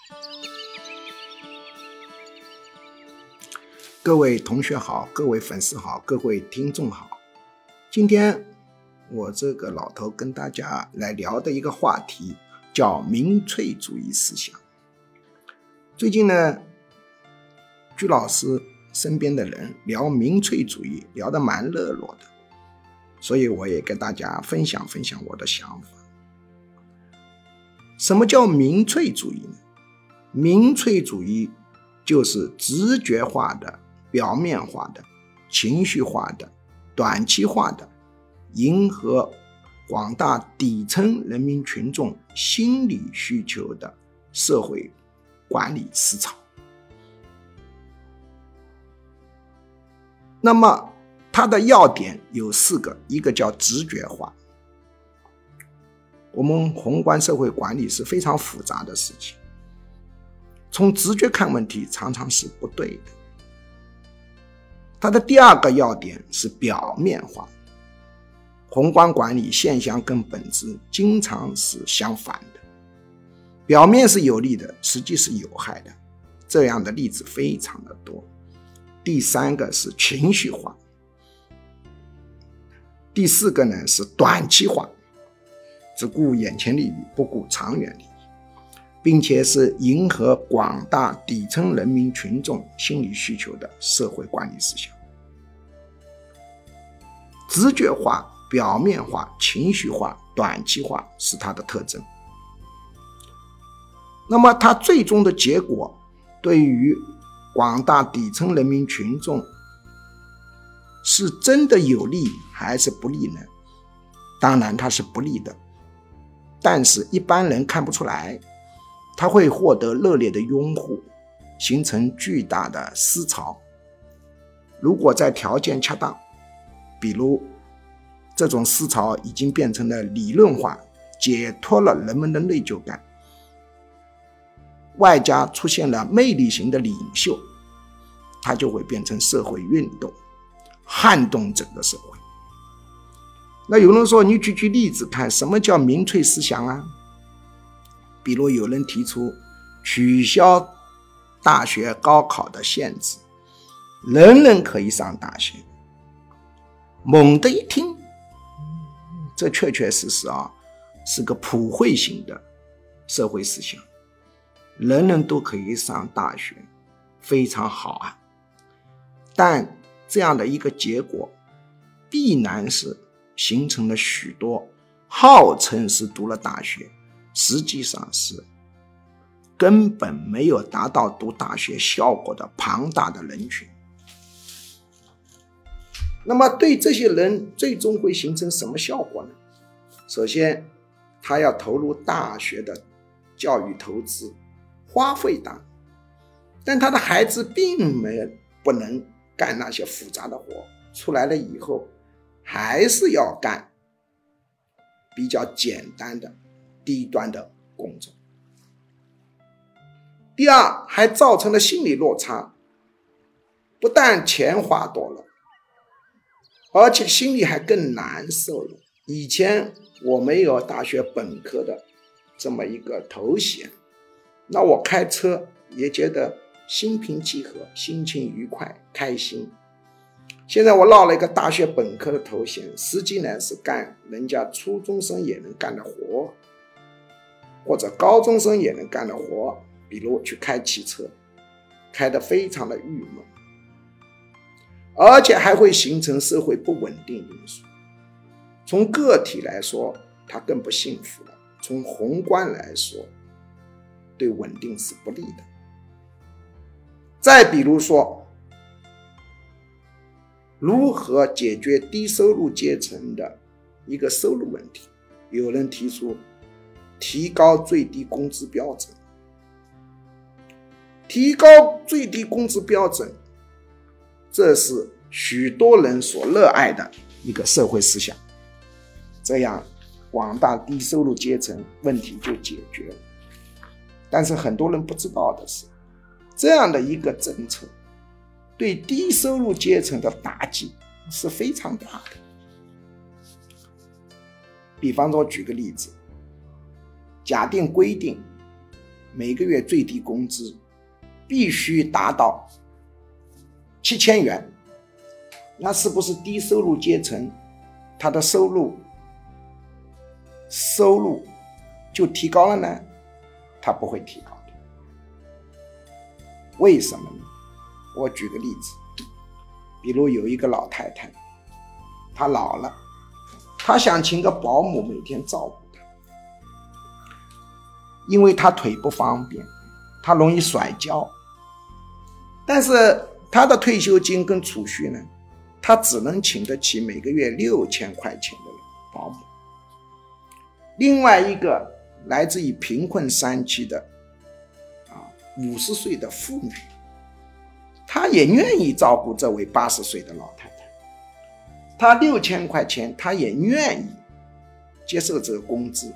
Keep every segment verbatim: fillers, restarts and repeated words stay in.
各位同学好，各位粉丝好，各位听众好。今天我这个老头跟大家来聊的一个话题叫民粹主义思想。最近呢，居老师身边的人聊民粹主义聊得蛮热络的，所以我也跟大家分享分享我的想法。什么叫民粹主义呢？民粹主义就是直觉化的、表面化的、情绪化的、短期化的，迎合广大底层人民群众心理需求的社会管理思潮。那么它的要点有四个，一个叫直觉化。我们宏观社会管理是非常复杂的事情，从直觉看问题常常是不对的。它的第二个要点是表面化。宏观管理现象跟本质经常是相反的，表面是有利的，实际是有害的，这样的例子非常的多。第三个是情绪化。第四个呢是短期化，只顾眼前利益，不顾长远利益，并且是迎合广大底层人民群众心理需求的社会管理思想。直觉化、表面化、情绪化、短期化是它的特征。那么它最终的结果对于广大底层人民群众是真的有利还是不利呢？当然它是不利的，但是一般人看不出来，它会获得热烈的拥护，形成巨大的思潮。如果在条件恰当，比如这种思潮已经变成了理论化，解脱了人们的内疚感，外加出现了魅力型的领袖，它就会变成社会运动，撼动整个社会。那有人说，你举举例子看，什么叫民粹思想啊？比如有人提出取消大学高考的限制，人人可以上大学。猛地一听，这确确实实啊，是个普惠型的社会思想，人人都可以上大学，非常好啊。但这样的一个结果，必然是形成了许多号称是读了大学，实际上是根本没有达到读大学效果的庞大的人群。那么对这些人最终会形成什么效果呢？首先，他要投入大学的教育投资，花费大，但他的孩子并没不能干那些复杂的活，出来了以后还是要干比较简单的低端的工作。第二，还造成了心理落差，不但钱花多了，而且心里还更难受了。以前我没有大学本科的这么一个头衔，那我开车也觉得心平气和，心情愉快，开心。现在我落了一个大学本科的头衔，实际呢是干人家初中生也能干的活，或者高中生也能干的活，比如去开汽车，开得非常的郁闷，而且还会形成社会不稳定因素。从个体来说，它更不幸福了；从宏观来说，对稳定是不利的。再比如说，如何解决低收入阶层的一个收入问题？有人提出提高最低工资标准。提高最低工资标准，这是许多人所热爱的一个社会思想，这样广大低收入阶层问题就解决了。但是很多人不知道的是，这样的一个政策对低收入阶层的打击是非常大的。比方说举个例子，假定规定每个月最低工资必须达到七千元，那是不是低收入阶层他的收入收入就提高了呢？他不会提高的。为什么呢？我举个例子，比如有一个老太太，她老了，她想请个保姆每天照顾她，因为她腿不方便，她容易摔跤，但是她的退休金跟储蓄呢，她只能请得起每个月六千块钱的保姆。另外一个来自于贫困山区的啊五十岁的妇女，她也愿意照顾这位八十岁的老太太，她六千块钱，她也愿意接受这个工资。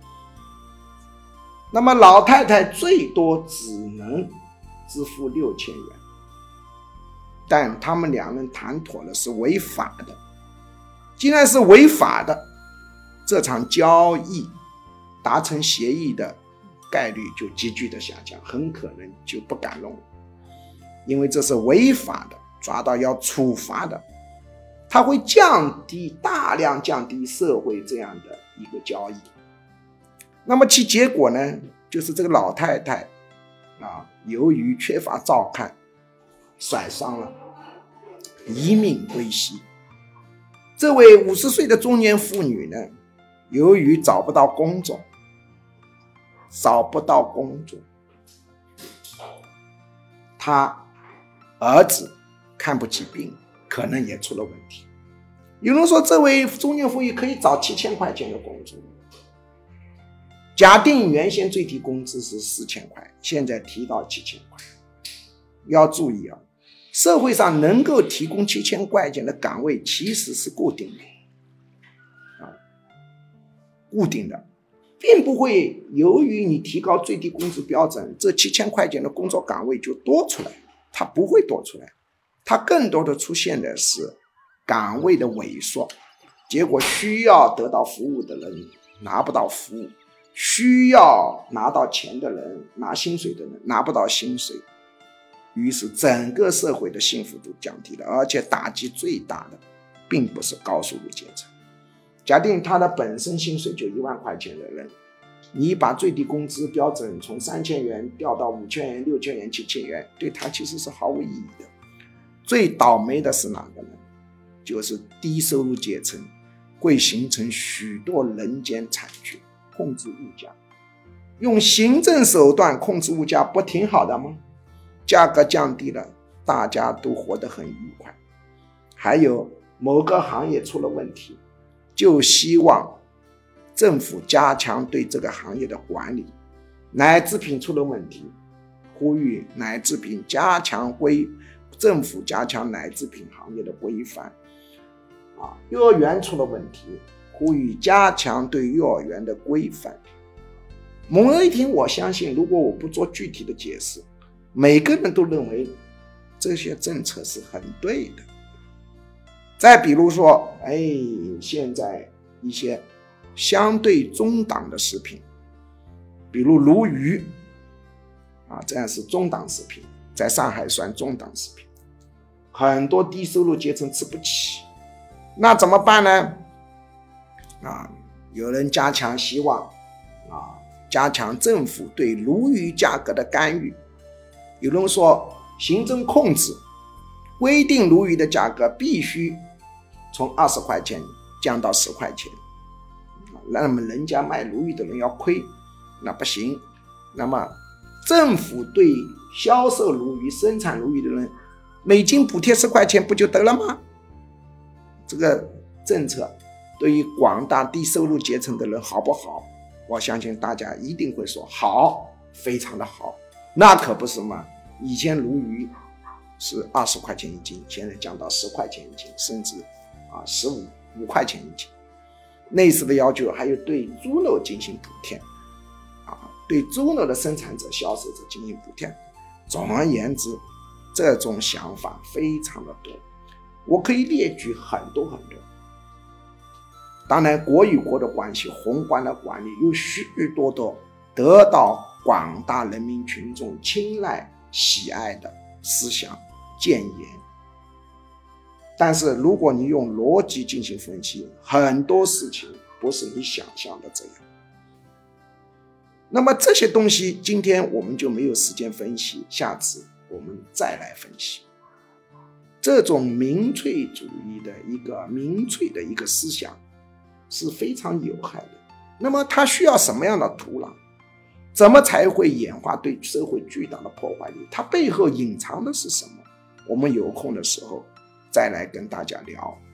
那么老太太最多只能支付六千元，但他们两人谈妥了是违法的。既然是违法的，这场交易达成协议的概率就急剧的下降，很可能就不敢弄了，因为这是违法的，抓到要处罚的，它会降低大量降低社会这样的一个交易。那么其结果呢，就是这个老太太啊，由于缺乏照看，摔伤了，一命归西。这位五十岁的中年妇女呢，由于找不到工作，找不到工作，她儿子看不起病，可能也出了问题。有人说这位中年妇女可以找七千块钱的工作，假定原先最低工资是四千块，现在提到七千块。要注意啊，社会上能够提供七千块钱的岗位其实是固定的，啊，固定的，并不会由于你提高最低工资标准，这七千块钱的工作岗位就多出来，它不会多出来，它更多的出现的是岗位的萎缩，结果需要得到服务的人拿不到服务，需要拿到钱的人，拿薪水的人拿不到薪水，于是整个社会的幸福度降低了，而且打击最大的并不是高收入阶层。假定他的本身薪水就一万块钱的人，你把最低工资标准从三千元调到五千元、六千元、七千元，对他其实是毫无意义的。最倒霉的是哪个呢？就是低收入阶层会形成许多人间惨剧，控制物价。用行政手段控制物价不挺好的吗？价格降低了，大家都活得很愉快。还有某个行业出了问题，就希望政府加强对这个行业的管理。奶制品出了问题，呼吁奶制品加强规政府加强奶制品行业的规范。啊，幼儿园出了问题，呼吁加强对幼儿园的规范。某一天，我相信如果我不做具体的解释，每个人都认为这些政策是很对的。再比如说，哎，现在一些相对中档的食品，比如鲈鱼啊，这样是中档食品，在上海算中档食品，很多低收入阶层吃不起，那怎么办呢？啊，有人加强希望啊，加强政府对鲈鱼价格的干预。有人说行政控制，规定鲈鱼的价格必须从二十块钱降到十块钱，那么人家卖鲈鱼的人要亏，那不行。那么政府对销售鲈鱼、生产鲈鱼的人每斤补贴十块钱不就得了吗？这个政策对于广大低收入阶层的人好不好？我相信大家一定会说好，非常的好。那可不是嘛，以前鲈鱼是二十块钱一斤，现在降到十块钱一斤，甚至啊十五五块钱一斤。类似的要求还有对猪肉进行补贴，啊，对猪肉的生产者、销售者进行补贴。总而言之，这种想法非常的多，我可以列举很多很多。当然，国与国的关系、宏观的管理有许多多得到广大人民群众青睐喜爱的思想谏言。但是如果你用逻辑进行分析，很多事情不是你想象的这样。那么这些东西今天我们就没有时间分析，下次我们再来分析。这种民粹主义的一个民粹的一个思想是非常有害的。那么它需要什么样的土壤？怎么才会演化对社会巨大的破坏力？它背后隐藏的是什么？我们有空的时候再来跟大家聊。